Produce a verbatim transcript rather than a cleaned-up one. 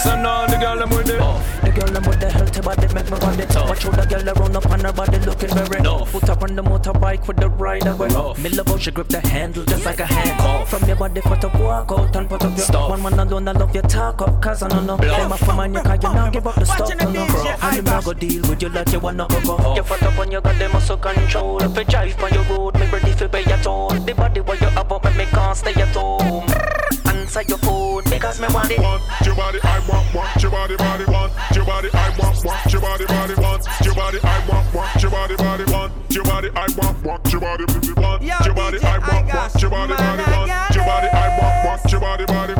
and all the girl them with it. The girl them with the healthy body make me want it. Watch how the girl run up on her body looking very rough. Put her on the motorbike with the rider way. Me love how she grip the handle just like a handcuff. From your body for to walk out and put up your stuff. One man alone I love your talk up, cause I don't know. Them a from on you cause you not give up the stuff to no bro. And them not go deal with you like you wanna go go. You fat up on your goddamn muscle control. If you drive on your road, me ready for pay your toll. The body what you have up and me can't stay at home. Answer your phone because me want it. Want your body, I want, want your body, body, want your body, I want, want your body, body, want your body, I want, want your body, body, want your body, I want, want your body, want your body, I want, want your body, body, want your body, I want, want your body, body.